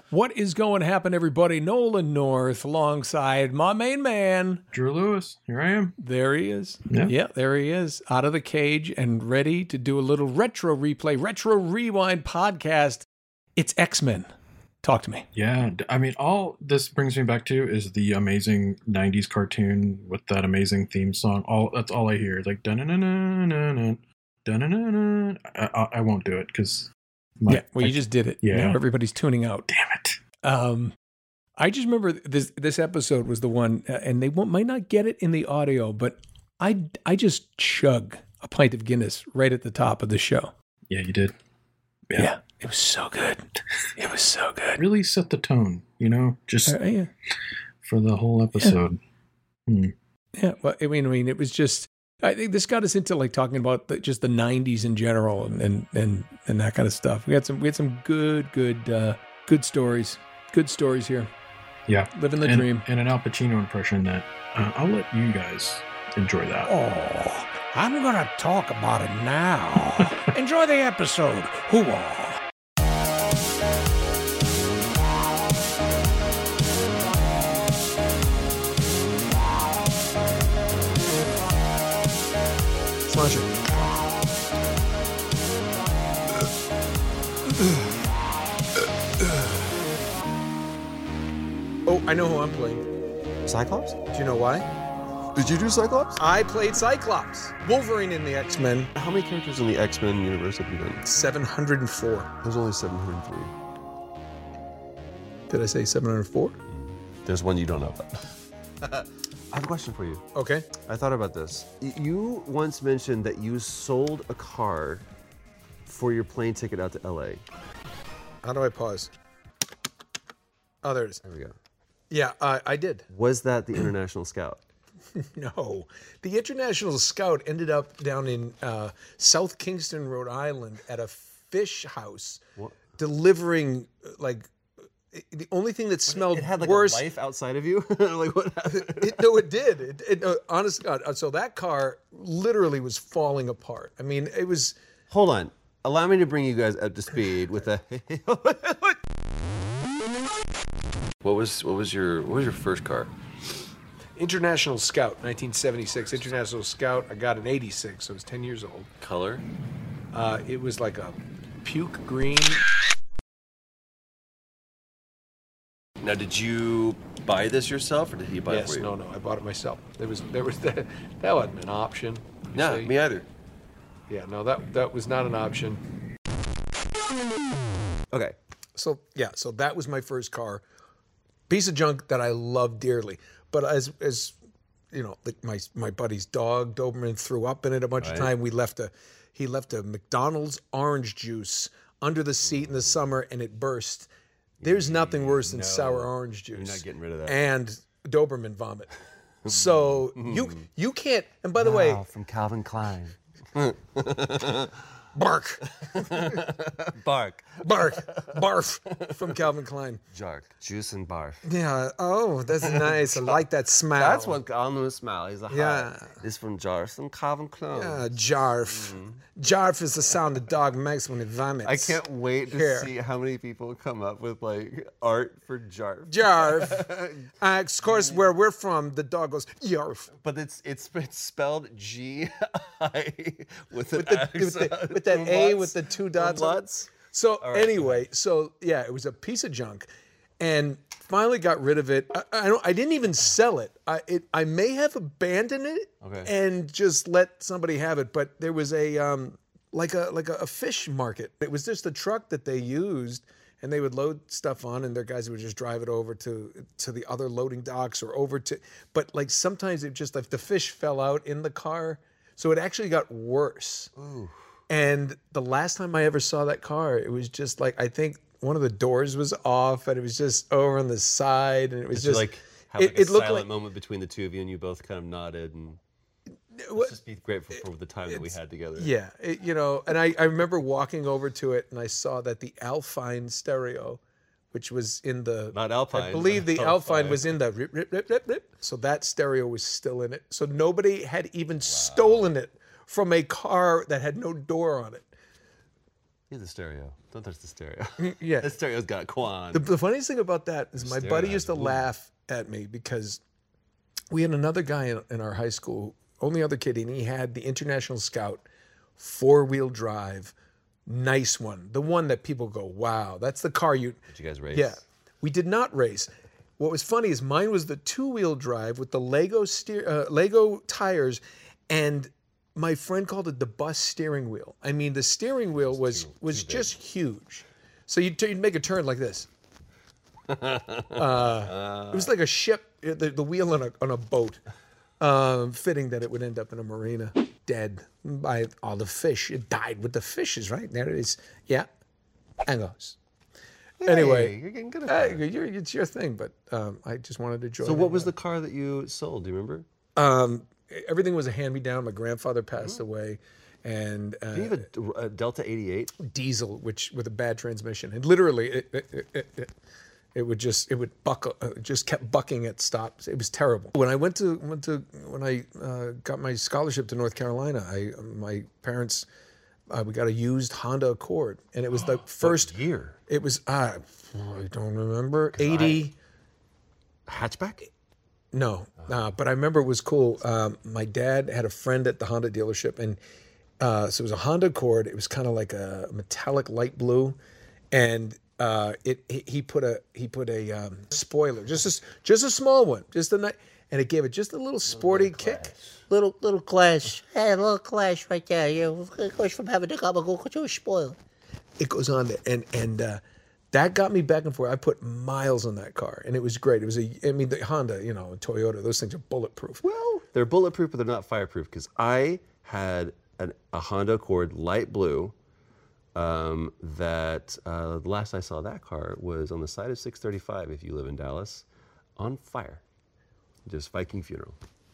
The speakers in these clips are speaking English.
What is going to happen, everybody? Nolan North alongside my main man, Drew Lewis. Here I am. There he is. Yeah. There he is, out of the cage and ready to do a little retro replay, retro rewind podcast. It's X-Men. Talk to me. Yeah, I mean, all this brings me back to is the amazing 90s cartoon with that amazing theme song. That's all I hear. It's like, da-na-na-na-na-na, da-na-na-na. I won't do it because... you just did it. Yeah. Now everybody's tuning out. Damn it. I just remember this episode was the one, and they might not get it in the audio, but I just chug a pint of Guinness right at the top of the show. Yeah, you did. Yeah. It was so good. It was so good. Really set the tone, just for the whole episode. Yeah. Yeah. Well, I mean, it was just, I think this got us into like talking about just the 90s in general and that kind of stuff. We had some good stories. Good stories here. Yeah. Living the dream. And an Al Pacino impression that I'll let you guys enjoy that. Oh, I'm going to talk about it now. Enjoy the episode. Hoo-ah. Smash it. Oh, I know who I'm playing. Cyclops? Do you know why? Did you do Cyclops? I played Cyclops. Wolverine in the X-Men. How many characters in the X-Men universe have you done? 704. There's only 703. Did I say 704? There's one you don't know about. I have a question for you. Okay. I thought about this. You once mentioned that you sold a car for your plane ticket out to LA. How do I pause? Oh, there it is. There we go. Yeah, I did. Was that the International Scout? No. The International Scout ended up down in South Kingston, Rhode Island at a fish house delivering the only thing that smelled It had like worse. a life outside of you? Like what happened? No, it did. Honest to God. So that car literally was falling apart. I mean, it was... Hold on. Allow me to bring you guys up to speed with a... What was your first car? International Scout, 1976. International Scout, I got in 86, so I was 10 years old. Color? It was like a puke green. Now, did you buy this yourself, or did he buy it for you? No, I bought it myself. There was that wasn't an option. No, me either. Yeah, no, that was not an option. Okay. So that was my first car. Piece of junk that I loved dearly. But as you know, my buddy's dog Doberman threw up in it a bunch of time. He left a McDonald's orange juice under the seat in the summer, and it burst. There's nothing worse than sour orange juice. You're not getting rid of that. And Doberman vomit. So you can't. And by the way, from Calvin Klein. bark, Bark. barf from Calvin Klein. Jark. Juice and barf. Yeah. Oh, that's nice. I like that smell. That's what I know. Smell. He's a Yeah. It's from Jarf and Calvin Klein. Yeah, jarf. Jarf is the sound the dog makes when it vomits. I can't wait to see how many people come up with like art for Jarf. Jarf. Of course, where we're from, the dog goes yarf. But it's spelled G-I with an With that A with the two dots. on it. Lutz. So anyway, it was a piece of junk, and finally got rid of it. I didn't even sell it. I may have abandoned it and just let somebody have it. But there was a like a fish market. It was just a truck that they used, and they would load stuff on, and their guys would just drive it over to the other loading docks or over to. But like sometimes it just like the fish fell out in the car, so it actually got worse. Ooh. And the last time I ever saw that car, it was just like, I think one of the doors was off and it was just over on the side, and it was just like have like it a looked silent like moment between the two of you, and you both kind of nodded and let's just be grateful for the time that we had together. Yeah, and I remember walking over to it and I saw that the Alpine stereo, which was in the Not Alpine. I believe the Alpine was in the rip, rip, rip, rip, rip. So that stereo was still in it. So nobody had even stolen it from a car that had no door on it. Here's the stereo. Don't touch the stereo. Yeah. The stereo's got Quan. The funniest thing about that is my buddy Stereo used to has laugh at me because we had another guy in our high school, only other kid, and he had the International Scout 4-wheel drive, nice one. The one that people go, wow, that's the car you... Did you guys race? Yeah. We did not race. What was funny is mine was the 2-wheel drive with the Lego tires, and my friend called it the bus steering wheel. I mean, the steering wheel was just huge. So you'd make a turn like this. It was like a ship, the wheel on a boat. Fitting that it would end up in a marina, dead by all the fish. It died with the fishes, right? There it is. Yeah. And goes. Anyway, you're getting good at that. It's your thing, but I just wanted to join. So what was the car that you sold? Do you remember? Everything was a hand-me-down. My grandfather passed away, and Do you have a Delta 88? diesel, which with a bad transmission, and literally it would buckle, just kept bucking at stops. It was terrible. When I when I got my scholarship to North Carolina, my parents. We got a used Honda Accord, and it was the first What year. It was I don't remember 80. Hatchback? No, but I remember it was cool. My dad had a friend at the Honda dealership, and so it was a Honda Accord. It was kind of like a metallic light blue, and he put a spoiler, just a small one, and it gave it just a little sporty kick. Little clash. Hey, a little clash right there. You goes from having a gabagool to a spoil. It goes on there, and that got me back and forth. I put miles on that car, and it was great. It was the Honda, Toyota. Those things are bulletproof. Well, they're bulletproof, but they're not fireproof. Because I had a Honda Accord light blue. The last I saw that car was on the side of 635. If you live in Dallas, on fire, just Viking funeral.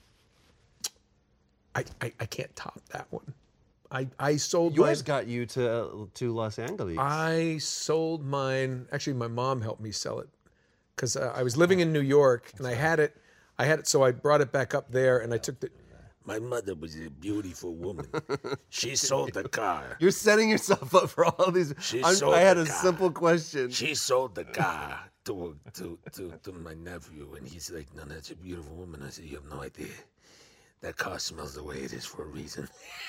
I can't top that one. I sold Yours mine. got you to Los Angeles. I sold mine. Actually, my mom helped me sell it because I was living in New York and I had it. So I brought it back up there, and I took the. My mother was a beautiful woman. She sold the car. You're setting yourself up for all these. I had a simple question. She sold the car to my nephew, and he's like, "No, that's a beautiful woman." I said, "You have no idea. That car smells the way it is for a reason."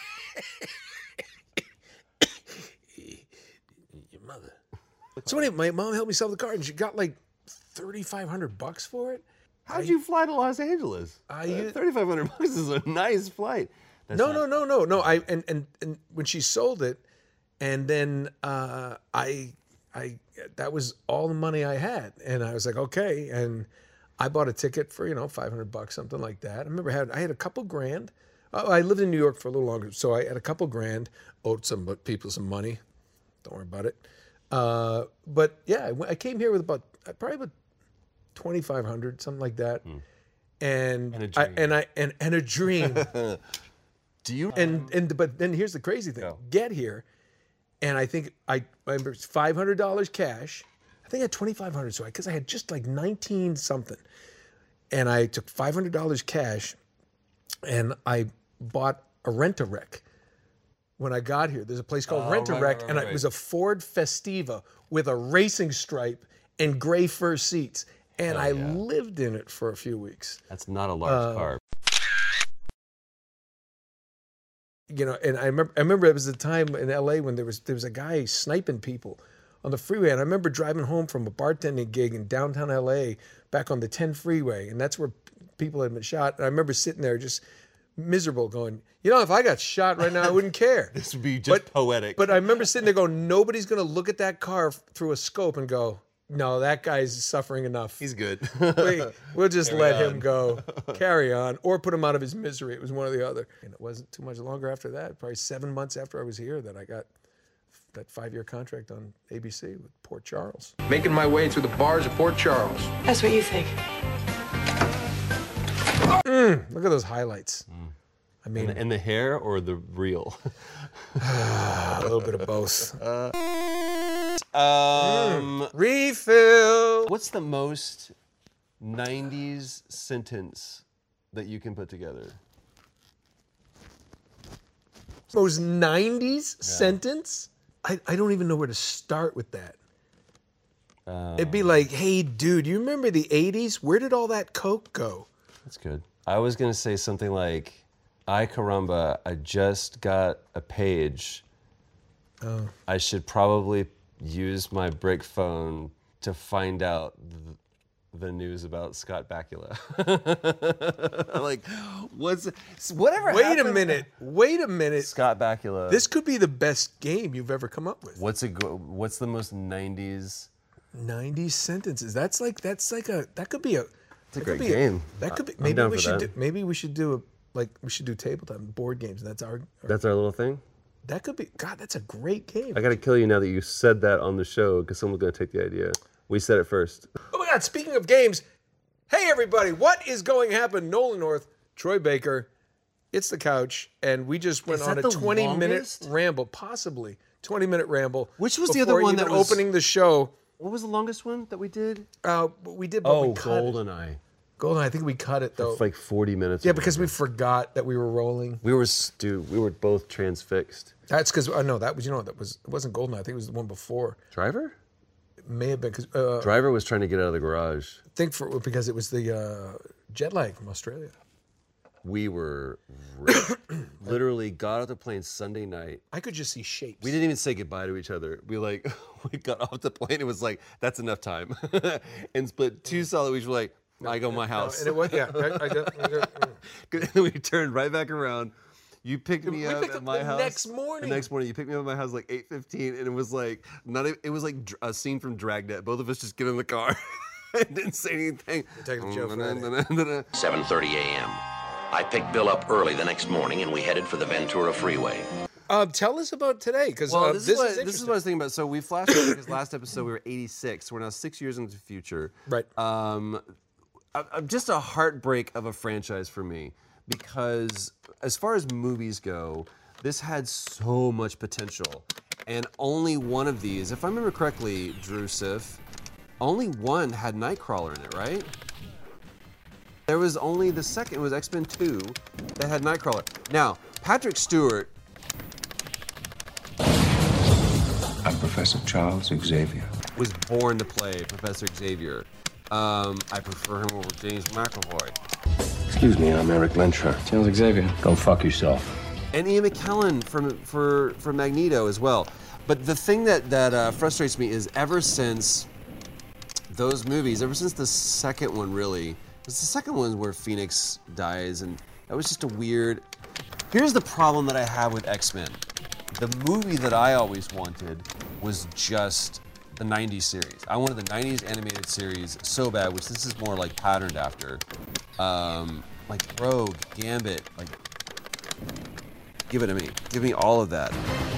Your mother. So anyway, my mom helped me sell the car, and she got like $3,500 for it. How'd you fly to Los Angeles? $3,500 is a nice flight. No. And when she sold it, and then I that was all the money I had, and I was like, okay, and I bought a ticket for $500, something like that. I remember I had a couple grand. I lived in New York for a little longer, so I had a couple grand, owed some people some money. Don't worry about it. But yeah, I came here with probably about $2,500, something like that, and a dream. Do you? But then here's the crazy thing: get here, and I think I remember it's $500 cash. I think I had $2,500, so because I had just like 19 something, and I took $500 cash, and I bought a Rent-A-Wreck. When I got here, there's a place called Rent-A-Wreck, and it was a Ford Festiva with a racing stripe and gray fur seats, and I lived in it for a few weeks. That's not a large car. And I remember it was a time in LA when there was a guy sniping people on the freeway, and I remember driving home from a bartending gig in downtown LA back on the 10 freeway, and that's where people had been shot. And I remember sitting there just miserable going, if I got shot right now, I wouldn't care. This would be just poetic. But I remember sitting there going, nobody's going to look at that car through a scope and go, no, that guy's suffering enough. He's good. We'll just let him go, carry on, or put him out of his misery. It was one or the other. And it wasn't too much longer after that, probably 7 months after I was here, that I got that 5-year contract on ABC with Port Charles. Making my way through the bars of Port Charles. That's what you think. Look at those highlights. I mean, and the hair or the reel? A little bit of both. Refill. What's the most 90s sentence that you can put together? Most 90s sentence? I don't even know where to start with that. It'd be like, hey, dude, you remember the 80s? Where did all that Coke go? That's good. I was going to say something like, ay caramba, I just got a page. Oh. I should probably use my brick phone to find out the news about Scott Bakula. Like, whatever Wait a minute. Scott Bakula. This could be the best game you've ever come up with. What's the most 90s? 90 sentences. That could be a. It's a great game. That could be. Maybe we should do tabletop board games. That's our little thing. That could be. God, that's a great game. I got to kill you now that you said that on the show because someone's going to take the idea. We said it first. Oh my God! Speaking of games, hey everybody, what is going to happen? Nolan North, Troy Baker, it's the couch, and we just went on a 20-minute ramble, possibly 20-minute ramble. Which was the other one that was opening the show? What was the longest one that we did? We did. But we cut GoldenEye. GoldenEye. I think we cut it though. For like 40 minutes. Yeah, because we forgot that we were rolling. We were both transfixed. That's because no, that was it wasn't GoldenEye. I think it was the one before. Driver? It may have been because Driver was trying to get out of the garage. I think because it was the jet lag from Australia. We were literally got off the plane Sunday night. I could just see shapes. We didn't even say goodbye to each other. We got off the plane. It was like, that's enough time. And split 2 solid weeks. We're like, I go to my house. And it was, yeah. And then we turned right back around. You picked me up at my house. The next morning you picked me up at my house like 8:15, and it was like it was like a scene from Dragnet. Both of us just get in the car and didn't say anything. Detective Joe 7:30 a.m. I picked Bill up early the next morning, and we headed for the Ventura Freeway. Tell us about today, because this is what I was thinking about. So we flashed back because last episode we were 86. We're now 6 years into the future. Right. Just a heartbreak of a franchise for me, because as far as movies go, this had so much potential, and only one of these, if I remember correctly, Drew Sif, only one had Nightcrawler in it, right? There was only the second, was X-Men 2, that had Nightcrawler. Now, Patrick Stewart. I'm Professor Charles Xavier. Was born to play Professor Xavier. I prefer him over James McAvoy. Excuse me, I'm Eric Lensher. Charles Xavier. Go fuck yourself. And Ian McKellen from Magneto as well. But the thing that frustrates me is ever since those movies, ever since the second one really, it's the second one where Phoenix dies, and that was just a weird. Here's the problem that I have with X-Men. The movie that I always wanted was just the 90s series. I wanted the 90s animated series so bad, which this is more like patterned after. Like Rogue, Gambit, like, give it to me. Give me all of that.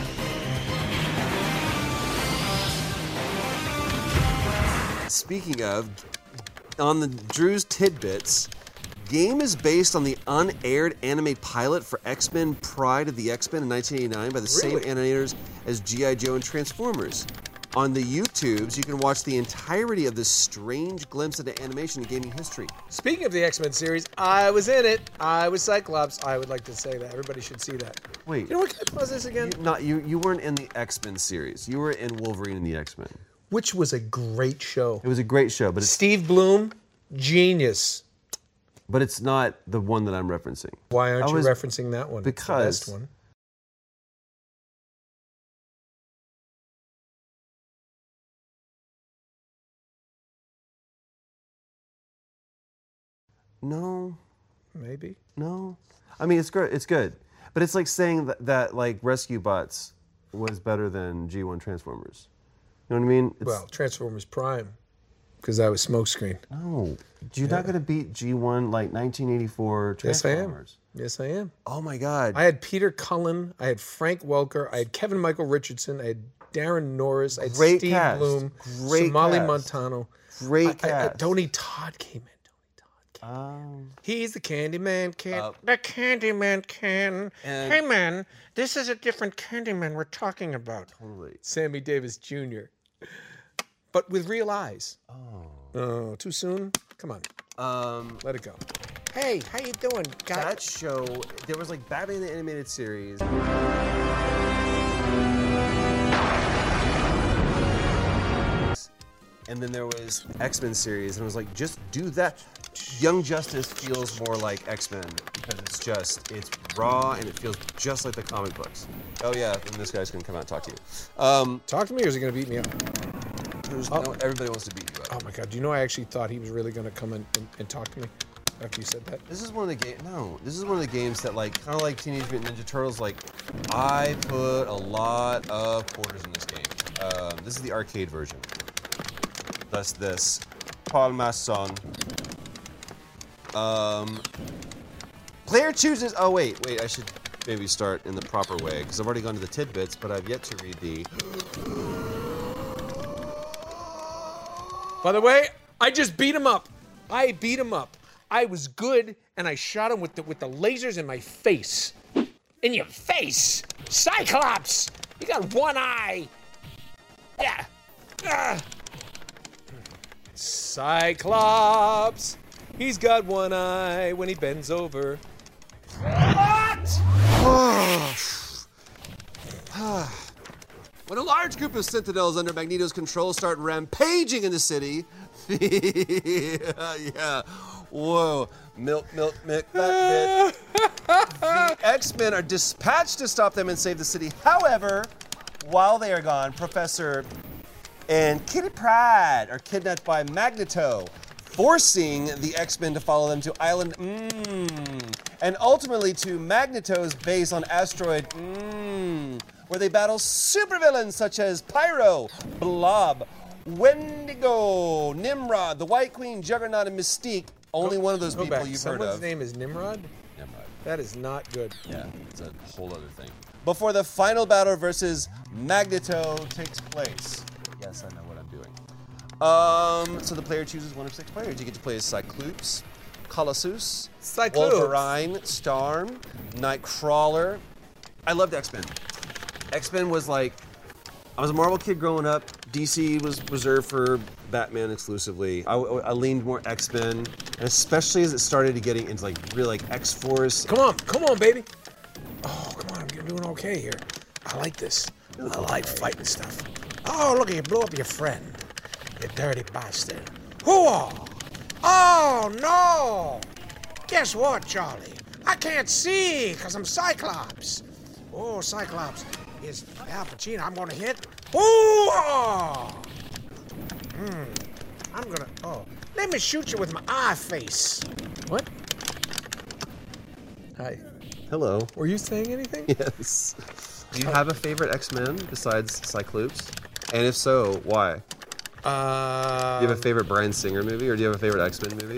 Speaking of, on the Drew's Tidbits, game is based on the unaired anime pilot for X-Men Pride of the X-Men in 1989 by the same animators as G.I. Joe and Transformers. On the YouTubes, you can watch the entirety of this strange glimpse into animation and gaming history. Speaking of the X-Men series, I was in it. I was Cyclops. I would like to say that. Everybody should see that. Wait. You know what? Can I pause this again? You weren't in the X-Men series. You were in Wolverine and the X-Men. Which was a great show. It was a great show, but Steve Bloom, genius. But it's not the one that I'm referencing. Why aren't you referencing that one? Because it's the best one. No. Maybe. No. I mean, it's good. It's good. But it's like saying that like Rescue Bots was better than G1 Transformers. You know what I mean? Well, Transformers Prime, because that was Smokescreen. No. You're not going to beat G1 like 1984 Transformers. Yes, I am. Oh, my God. I had Peter Cullen. I had Frank Welker. I had Kevin Michael Richardson. I had Darren Norris. I had Great Steve cast. Bloom. Great Somali cast. Montano. Great cast. Tony Todd came in. He's the Candyman can. The Candyman can. Hey, man, this is a different Candyman we're talking about. Totally. Sammy Davis Jr. But with real eyes. Oh, too soon? Come on. Let it go. Hey, how you doing, guy? That show, there was like Batman the Animated Series. and then there was X-Men series, and I was like, just do that. Young Justice feels more like X-Men because it's raw and it feels just like the comic books. Oh yeah, and this guy's gonna come out and talk to you. Talk to me, or is he gonna beat me up? Everybody wants to beat you up. Oh my god, do you know I actually thought he was really gonna come in and talk to me after you said that? This is one of the games. No, this is one of the games that, like, kind of like Teenage Mutant Ninja Turtles. Like, I put a lot of quarters in this game. This is the arcade version. Thus, this Paul Masson. Player chooses. Oh wait. I should maybe start in the proper way because I've already gone to the tidbits, but I've yet to read the. By the way, I just beat him up. I beat him up. I was good, and I shot him with the lasers in my face. In your face, Cyclops! You got one eye. Yeah. Cyclops. He's got one eye when he bends over. What? When a large group of Sentinels under Magneto's control start rampaging in the city, yeah, whoa, milk, that bit. The X-Men are dispatched to stop them and save the city. However, while they are gone, Professor and Kitty Pryde are kidnapped by Magneto, forcing the X-Men to follow them to Island and ultimately to Magneto's base on Asteroid where they battle supervillains such as Pyro, Blob, Wendigo, Nimrod, the White Queen, Juggernaut, and Mystique. Only one of those people you've heard of. Someone's name is Nimrod? Nimrod. That is not good. Yeah, it's a whole other thing. Before the final battle versus Magneto takes place. Yes, I know what I'm doing. So the player chooses one of 6 players. You get to play as Cyclops, Colossus, Wolverine, Storm, Nightcrawler. I loved X-Men. X-Men was like, I was a Marvel kid growing up. DC was reserved for Batman exclusively. I leaned more X-Men, and especially as it started to getting into like real like X-Force. Come on, baby. Oh, come on, you're doing okay here. I like this. I like fighting stuff. Oh, look at you, blew up your friend. You dirty bastard. Hoo-ah! Oh, no! Guess what, Charlie? I can't see, because I'm Cyclops. Oh, Cyclops is Al Pacino. I'm going to hit. Hoo-ah! I'm going to... Oh, let me shoot you with my eye face. What? Hi. Hello. Were you saying anything? Yes. Do you have a favorite X-Men besides Cyclops? And if so, why? Do you have a favorite Bryan Singer movie, or do you have a favorite X-Men movie?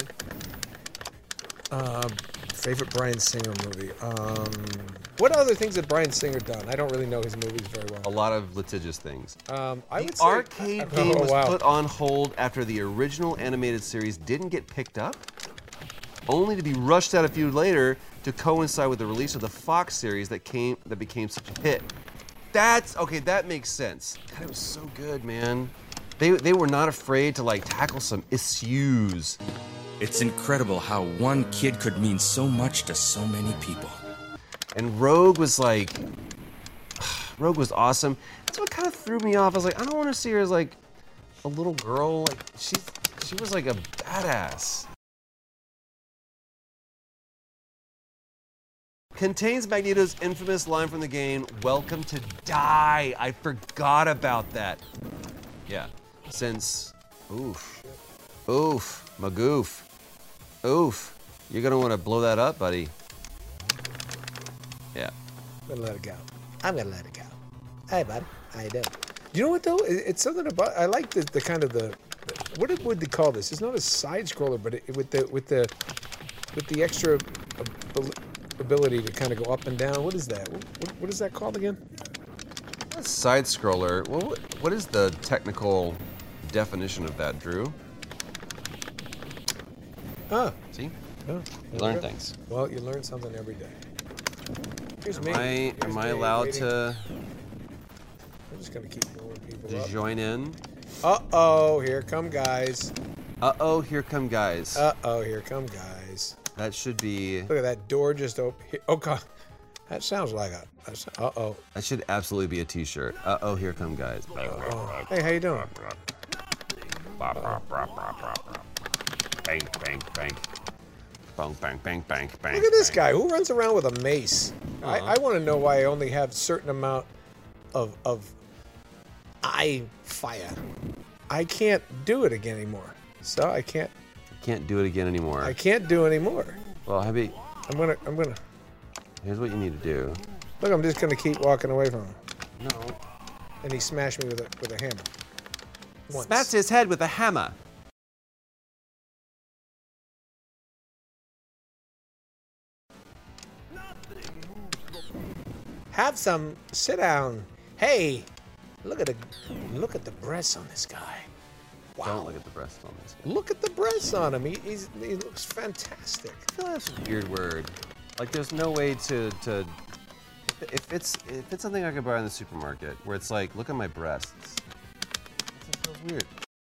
Favorite Bryan Singer movie. What other things had Bryan Singer done? I don't really know his movies very well. A lot of litigious things. I would the say, arcade game was put on hold after the original animated series didn't get picked up, only to be rushed out a few later to coincide with the release of the Fox series that became such a hit. That makes sense. God, it was so good, man. They were not afraid to like tackle some issues. It's incredible how one kid could mean so much to so many people. And Rogue was awesome. That's what kind of threw me off. I was like, I don't want to see her as like a little girl. Like she was like a badass. Contains Magneto's infamous line from the game, "Welcome to die." I forgot about that. Yeah, since, magoof, you're gonna want to blow that up, buddy. Yeah. I'm gonna let it go. Hey, bud, how you doing? You know what though? It's something about. I like the kind of the. What would they call this? It's not a side scroller, but with the extra ability to kind of go up and down. What is that? What is that called again? A side scroller. Well, what is the technical definition of that, Drew? See? Oh, you learn things. Well, you learn something every day. Here's me. Am I allowed to? I'm just gonna keep blowing people up. Join in. Uh-oh, here come guys. Uh-oh, here come guys. Uh-oh, here come guys. That should be... Look at that door just open. Oh, God. That sounds like a... Uh-oh. That should absolutely be a t-shirt. Uh-oh, here come guys. Hey, how you doing? Bang, bang, bang. Bang, bang, bang, bang, bang. Look at this guy. Who runs around with a mace? I want to know why I only have a certain amount of eye fire. I can't do it again anymore. So I can't. Can't do it again anymore. I can't do anymore. Well, Heavy. I'm gonna. Here's what you need to do. Look, I'm just gonna keep walking away from him. No. And he smashed me with a hammer. Once. Smashed his head with a hammer. Have some. Sit down. Hey, look at the breasts on this guy. Wow. Don't look at the breasts on this guy. Look at the breasts on him. He looks fantastic. I feel that's a weird word. Like, there's no way to if it's something I could buy in the supermarket where it's like, look at my breasts. It feels weird.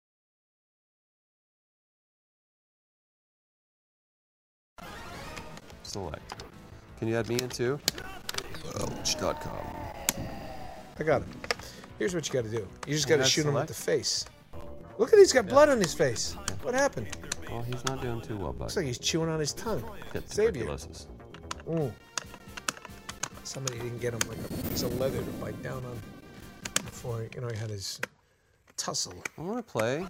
Select. Can you add me in too? Ouch.com. I got it. Here's what you got to do. You just got to shoot him with the face. Look at he's got blood on his face. What happened? Well, he's not doing too well, bud. Looks like he's chewing on his tongue. Tuberculosis. Ooh. Somebody didn't get him like a piece of leather to bite down on before he had his tussle. I want to play.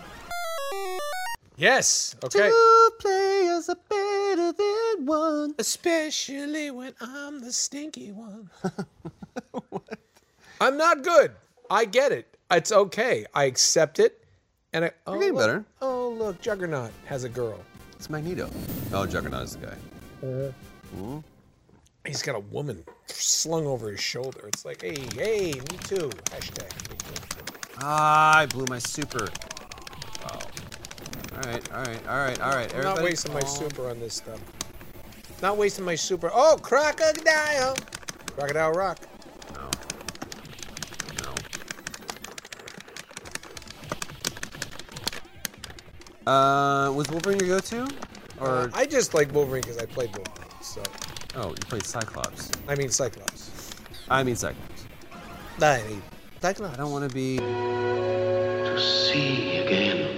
Yes. Okay. Two players are better than one. Especially when I'm the stinky one. What? I'm not good. I get it. It's okay. I accept it. And You're getting better. Oh, look. Juggernaut has a girl. It's Magneto. Oh, Juggernaut is the guy. He's got a woman slung over his shoulder. It's like, hey, me too. Hashtag me too. Ah, I blew my super. Wow. All right. I'm not wasting my super on this stuff. Not wasting my super. Oh, crocodile. Crocodile rock. No. Was Wolverine your go-to? Or I just like Wolverine because I played Wolverine. So. Oh, you played Cyclops. I mean Cyclops. I mean Cyclops. I mean Cyclops. I don't want to be. To see again.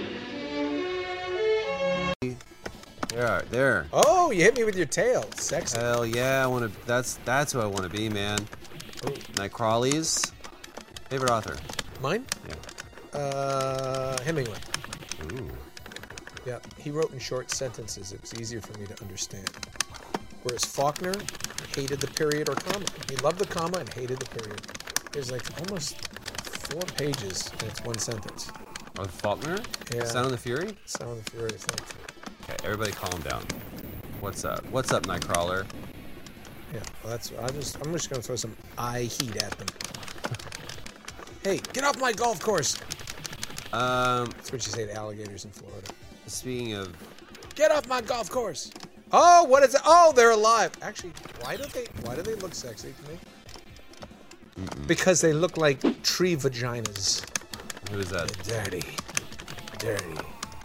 There. Oh, you hit me with your tail. Sexy. Hell yeah, I want to. That's who I want to be, man. Ooh. Nightcrawlies. Favorite author? Mine? Yeah. Hemingway. Ooh. Yeah, he wrote in short sentences. It was easier for me to understand. Whereas Faulkner hated the period or comma. He loved the comma and hated the period. There's like almost 4 pages and it's 1 sentence. Oh, Faulkner? Yeah. Sound of the Fury? Sound of the Fury, thank you. Okay, everybody calm down. What's up? What's up, Nightcrawler? Yeah, well, I'm just gonna throw some eye heat at them. Hey, get off my golf course! That's what you say to alligators in Florida. Speaking of... Get off my golf course! Oh, what is it? Oh, they're alive. Actually, why do they look sexy to me? Because they look like tree vaginas. Who is that? They're dirty.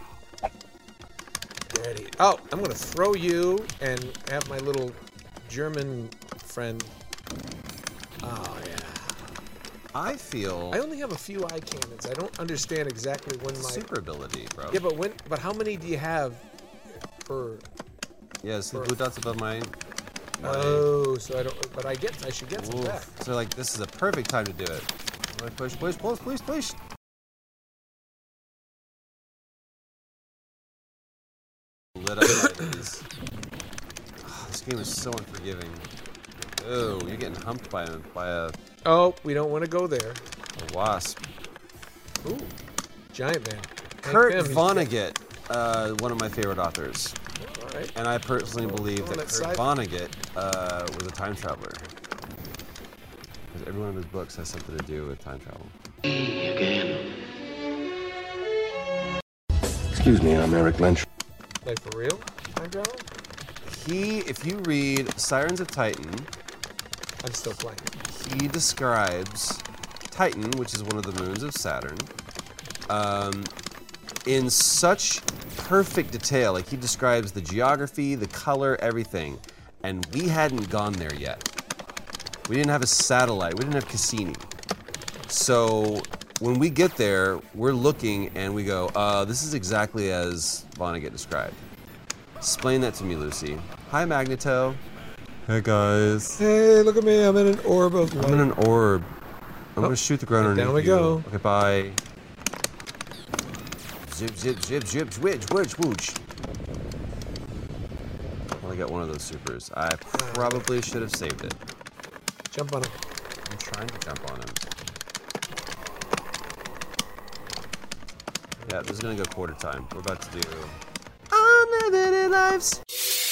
Oh, I'm gonna throw you and have my little German friend. Oh yeah. I feel... I only have a few eye cannons. I don't understand exactly when my super ability, bro. Yeah, but how many do you have per? Yeah, see the blue dots above my... Oh, so I don't. But I should get some back. So like, this is a perfect time to do it. Push, please. Lit up by these. Oh, this game is so unforgiving. Oh, you're getting humped by a Oh, we don't want to go there. wasp. Ooh, Giant Man. Kurt Vonnegut, one of my favorite authors. All right. And I personally believe that Kurt Vonnegut was a time traveler. Because every one of his books has something to do with time travel. Again. Excuse me, I'm Eric Lynch. Like for real? Time travel? If you read Sirens of Titan, I'm still playing. He describes Titan, which is one of the moons of Saturn, in such perfect detail. Like, he describes the geography, the color, everything. And we hadn't gone there yet. We didn't have a satellite. We didn't have Cassini. So when we get there, we're looking and we go, this is exactly as Vonnegut described. Explain that to me, Lucy. Hi, Magneto. Hey, guys. Hey, look at me. I'm in an orb of light. I'm in an orb. I'm going to shoot the ground underneath Down we you. go. Okay, bye. Zip, zip, zip, zip, switch, switch, swoosh. Well, I got one of those supers. I probably should have saved it. Jump on it. I'm trying to jump on him. Yeah, this is going to go quarter time. We're about to do Unlimited Lives.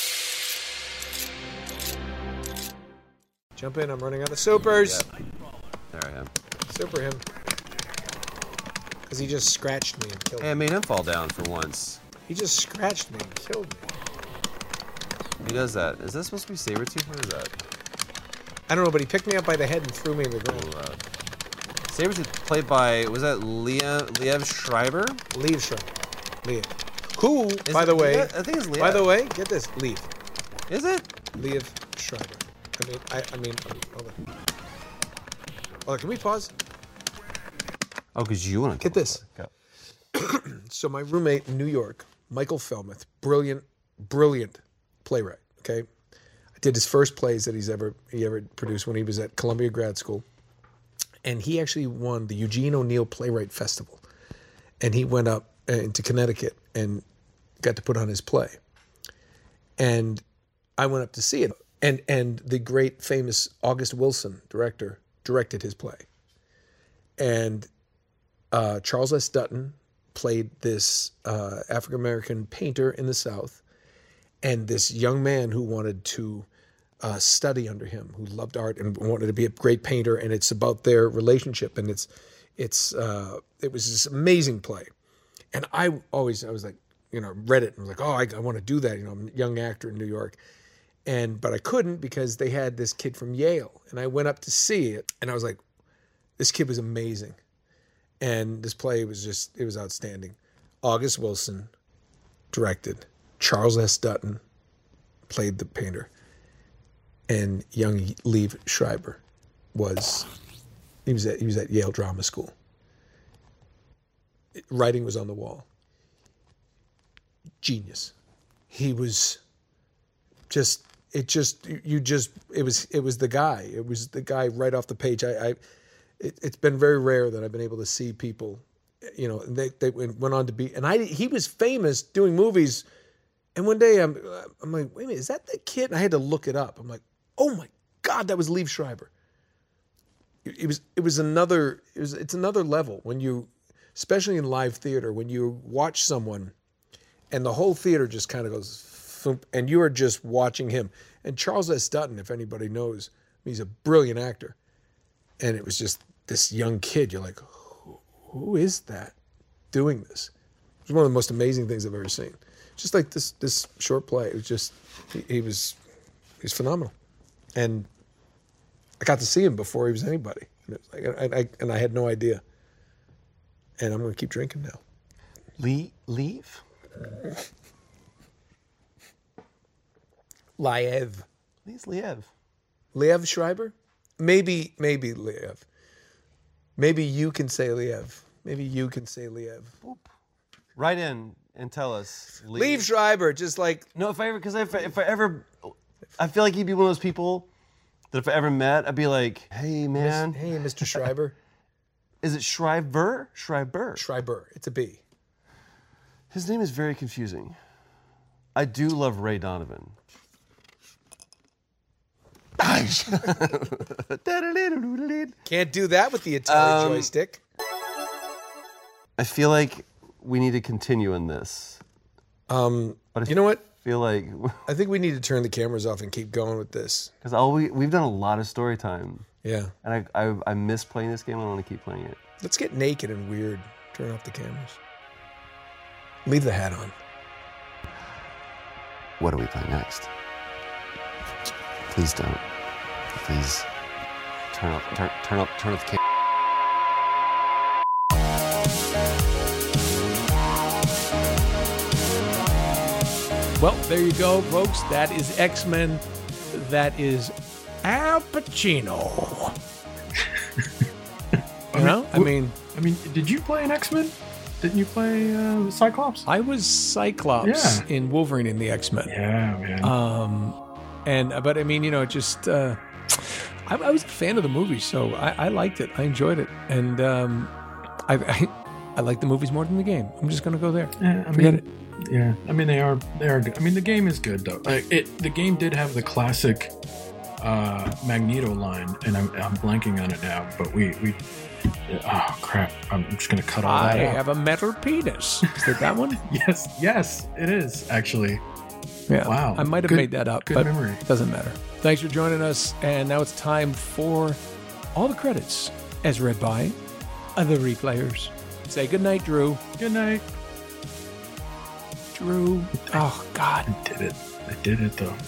Jump in. I'm running out of supers. Yep. There I am. Super him. Because he just scratched me and killed me. Hey, I made him fall down for once. He just scratched me and killed me. Who does that? Is that supposed to be Sabretooth? What is that? I don't know, but he picked me up by the head and threw me in the ground. Sabretooth played by, was that Liev Schreiber? Liev Schreiber. Liev. Who, by the way, I think it's Liev. By the way, get this, Liev. Is it? Liev Schreiber. I mean, hold on. Hold on, can we pause? Oh, because you want to get this. So my roommate in New York, Michael Felmuth, brilliant playwright. Okay, I did his first plays that he ever produced when he was at Columbia Grad School, and he actually won the Eugene O'Neill Playwright Festival, and he went up into Connecticut and got to put on his play, and I went up to see it, and the great famous August Wilson directed his play, and Charles S. Dutton played this African-American painter in the South, and this young man who wanted to study under him, who loved art and wanted to be a great painter, and it's about their relationship, and it was this amazing play. And I was like, read it and was like, oh, I want to do that. I'm a young actor in New York. But I couldn't because they had this kid from Yale, and I went up to see it, and I was like, this kid was amazing. And this play was it was outstanding. August Wilson directed. Charles S. Dutton played the painter. And young Liev Schreiber was at Yale Drama School. Writing was on the wall. Genius. He was it was the guy. It was the guy right off the page. It's been very rare that I've been able to see people, they went on to be, and he was famous doing movies. And one day I'm like, wait a minute, is that the kid? And I had to look it up. I'm like, oh my God, that was Liev Schreiber. It's another level when you, especially in live theater, when you watch someone and the whole theater just kind of goes, and you are just watching him. And Charles S. Dutton, if anybody knows, he's a brilliant actor. And it was just this young kid. You're like, who is that doing this? It was one of the most amazing things I've ever seen. Just like this short play. It was just, he was phenomenal. And I got to see him before he was anybody. And I had no idea. And I'm going to keep drinking now. Liev? Liev. He's Liev. Liev Schreiber? Maybe Liev. Maybe you can say Liev. Maybe you can say Liev. Write in and tell us. Liev Schreiber, just like... No, if I feel like he'd be one of those people that if I ever met, I'd be like, hey, man. Hey, Mr. Schreiber. Is it Schreiber? Schreiber. Schreiber. It's a B. His name is very confusing. I do love Ray Donovan. Can't do that with the Atari joystick. I feel like we need to continue in this. But you know what? I think we need to turn the cameras off and keep going with this. Because we've done a lot of story time. Yeah. And I miss playing this game. I want to keep playing it. Let's get naked and weird. Turn off the cameras. Leave the hat on. What do we play next? Please don't. Please turn off the camera. Well, there you go, folks. That is X-Men. That is Al Pacino. I'm know? I mean, did you play an X-Men? Didn't you play Cyclops? I was Cyclops in Wolverine in the X-Men. Yeah, man. But I mean, it just I was a fan of the movie, so I liked it. I enjoyed it, and I like the movies more than the game. I'm just gonna go there. Yeah, Forget it. Yeah, I mean they are good. I mean the game is good though. The game did have the classic Magneto line, and I'm blanking on it now. But we oh crap! I'm just gonna cut all that out. I have a metal penis. Is it that one? Yes, it is actually. Yeah. Wow. I might have made that up, but memory. It doesn't matter. Thanks for joining us, and now it's time for all the credits as read by the replayers. Say goodnight, Drew. Good night, Drew. Oh God, I did it though.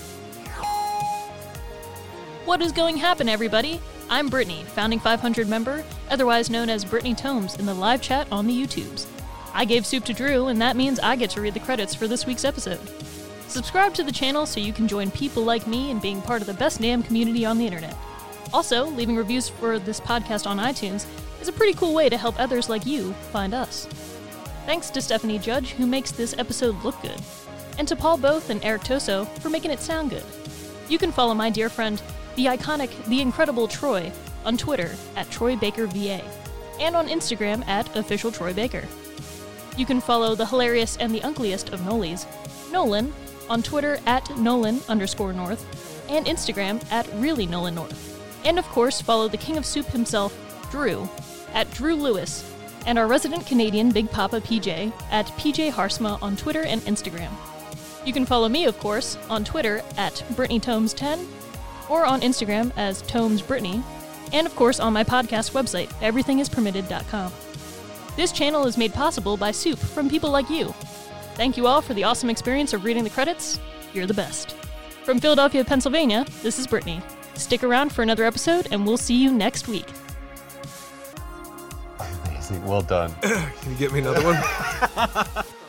What is going to happen, everybody? I'm Brittany, founding 500 member, otherwise known as Brittany Tomes in the live chat on the YouTubes. I gave soup to Drew, and that means I get to read the credits for this week's episode. Subscribe to the channel so you can join people like me in being part of the best damn community on the internet. Also, leaving reviews for this podcast on iTunes is a pretty cool way to help others like you find us. Thanks to Stephanie Judge, who makes this episode look good, and to Paul Both and Eric Toso for making it sound good. You can follow my dear friend, the iconic, the incredible Troy, on Twitter @TroyBakerVA, and on Instagram @OfficialTroyBaker. You can follow the hilarious and the uncliest of Nolies, Nolan, on Twitter @Nolan_North, and Instagram @ReallyNolanNorth. And of course, follow the King of Soup himself, Drew, @DrewLewis, and our resident Canadian Big Papa PJ @PJHarsma on Twitter and Instagram. You can follow me, of course, on Twitter @BrittanyTomes10, or on Instagram as TomesBrittany, and of course on my podcast website, everythingispermitted.com. This channel is made possible by soup from people like you. Thank you all for the awesome experience of reading the credits. You're the best. From Philadelphia, Pennsylvania, this is Brittany. Stick around for another episode, and we'll see you next week. Amazing. Well done. Can you get me another one?